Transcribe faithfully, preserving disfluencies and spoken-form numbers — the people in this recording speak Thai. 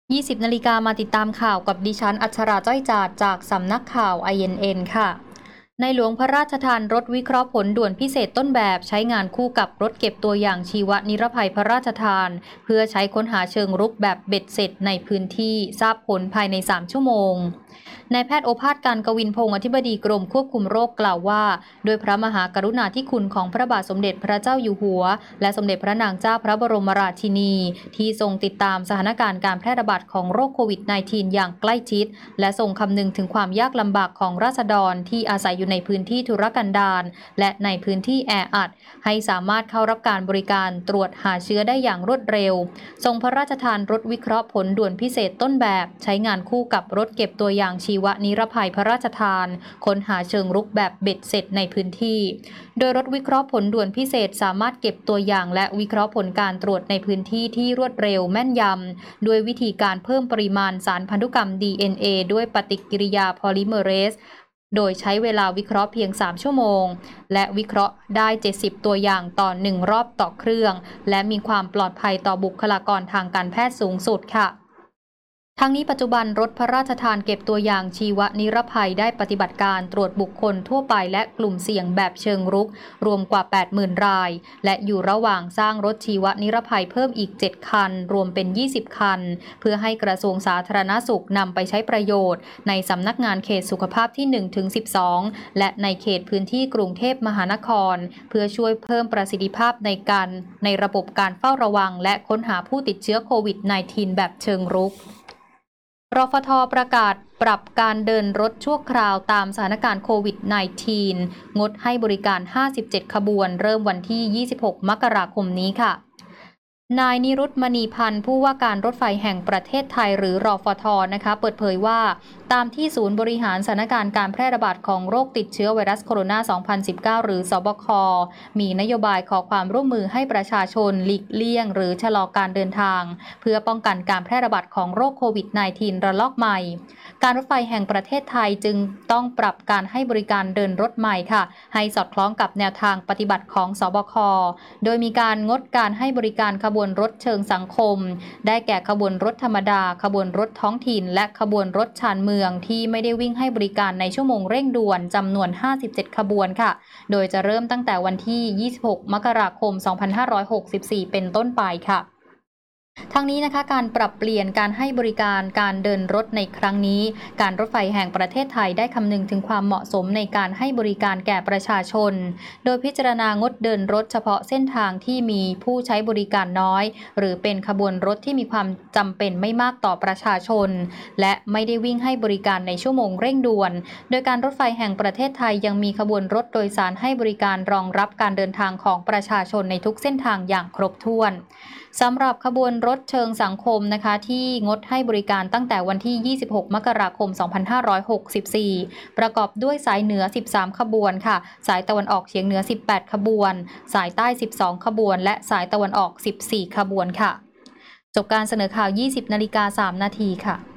ยี่สิบนาฬิกามาติดตามข่าวกับดิฉันอัชราจ้อยจาดจากสำนักข่าว ไอ เอ็น เอ็น ค่ะในหลวงพระราชทานรถวิเคราะห์ผลด่วนพิเศษต้นแบบใช้งานคู่กับรถเก็บตัวอย่างชีวนิรภัยพระราชทานเพื่อใช้ค้นหาเชิงรุกแบบเบ็ดเสร็จในพื้นที่ทราบผลภายในสามชั่วโมงนายแพทย์โอภาสการกวินพงศ์อธิบดีกรมควบคุมโรคกล่าวว่าโดยพระมหากรุณาธิคุณของพระบาทสมเด็จพระเจ้าอยู่หัวและสมเด็จพระนางเจ้าพระบรมราชินีที่ทรงติดตามสถานการณ์การแพร่ระบาดของโรคโควิด สิบเก้า อย่างใกล้ชิดและทรงคำนึงถึงความยากลำบากของราษฎรที่อาศัยอยู่ในพื้นที่ทุรกันดารและในพื้นที่แออัดให้สามารถเข้ารับการบริการตรวจหาเชื้อได้อย่างรวดเร็วทรงพระราชทานรถวิเคราะห์ผลด่วนพิเศษต้นแบบใช้งานคู่กับรถเก็บตัวอย่างชีวนิรภัยพระราชทานค้นหาเชิงรุกแบบเบ็ดเสร็จในพื้นที่โดยรถวิเคราะห์ผลด่วนพิเศษสามารถเก็บตัวอย่างและวิเคราะห์ผลการตรวจในพื้นที่ที่รวดเร็วแม่นยำด้วยวิธีการเพิ่มปริมาณสารพันธุกรรม ดี เอ็น เอ ด้วยปฏิกิริยาพอลิเมอเรสโดยใช้เวลาวิเคราะห์เพียงสามชั่วโมงและวิเคราะห์ได้เจ็ดสิบตัวอย่างต่อหนึ่งรอบต่อเครื่องและมีความปลอดภัยต่อบุคลากรทางการแพทย์สูงสุดค่ะทั้งนี้ปัจจุบันรถพระราชทานเก็บตัวอย่างชีวนิรภัยได้ปฏิบัติการตรวจบุคคลทั่วไปและกลุ่มเสี่ยงแบบเชิงรุกรวมกว่า แปดหมื่น รายและอยู่ระหว่างสร้างรถชีวนิรภัยเพิ่มอีกเจ็ดคันรวมเป็นยี่สิบคันเพื่อให้กระทรวงสาธารณสุขนำไปใช้ประโยชน์ในสำนักงานเขตสุขภาพที่ หนึ่งถึงสิบสอง และในเขตพื้นที่กรุงเทพมหานครเพื่อช่วยเพิ่มประสิทธิภาพในการในระบบการเฝ้าระวังและค้นหาผู้ติดเชื้อโควิด สิบเก้า แบบเชิงรุกรฟท.ประกาศปรับการเดินรถชั่วคราวตามสถานการณ์โควิด สิบเก้า งดให้บริการห้าสิบเจ็ดขบวนเริ่มวันที่ยี่สิบหกมกราคมนี้ค่ะนายนิรุตมณีพันธ์ผู้ว่าการรถไฟแห่งประเทศไทยหรือรฟท.นะคะเปิดเผยว่าตามที่ศูนย์บริหารสถานการณ์การแพร่ระบาดของโรคติดเชื้อไวรัสโคโรนา สองพันสิบเก้า หรือสบคมีนโยบายขอความร่วมมือให้ประชาชนหลีกเลี่ยงหรือชะลอการเดินทางเพื่อป้องกันการแพร่ระบาดของโรคโควิด สิบเก้า ระลอกใหม่การรถไฟแห่งประเทศไทยจึงต้องปรับการให้บริการเดินรถใหม่ค่ะให้สอดคล้องกับแนวทางปฏิบัติของสบคโดยมีการงดการให้บริการขบวนรถเชิงสังคมได้แก่ขบวนรถธรรมดาขบวนรถท้องถิ่นและขบวนรถชานเมืองที่ไม่ได้วิ่งให้บริการในชั่วโมงเร่งด่วนจำนวนห้าสิบเจ็ดขบวนค่ะโดยจะเริ่มตั้งแต่วันที่ยี่สิบหกมกราคมสองพันห้าร้อยหกสิบสี่เป็นต้นไปค่ะทั้งนี้นะคะการปรับเปลี่ยนการให้บริการการเดินรถในครั้งนี้การรถไฟแห่งประเทศไทยได้คำนึงถึงความเหมาะสมในการให้บริการแก่ประชาชนโดยพิจารณางดเดินรถเฉพาะเส้นทางที่มีผู้ใช้บริการน้อยหรือเป็นขบวนรถที่มีความจำเป็นไม่มากต่อประชาชนและไม่ได้วิ่งให้บริการในชั่วโมงเร่งด่วนโดยการรถไฟแห่งประเทศไทยยังมีขบวนรถโดยสารให้บริการรองรับการเดินทางของประชาชนในทุกเส้นทางอย่างครบถ้วนสำหรับขบวนรถเชิงสังคมนะคะที่งดให้บริการตั้งแต่วันที่ยี่สิบหกมกราคมสองพันห้าร้อยหกสิบสี่ประกอบด้วยสายเหนือสิบสามขบวนค่ะสายตะวันออกเฉียงเหนือสิบแปดขบวนสายใต้สิบสองขบวนและสายตะวันออกสิบสี่ขบวนค่ะจบการเสนอข่าว ยี่สิบนาฬิกาสามนาทีค่ะ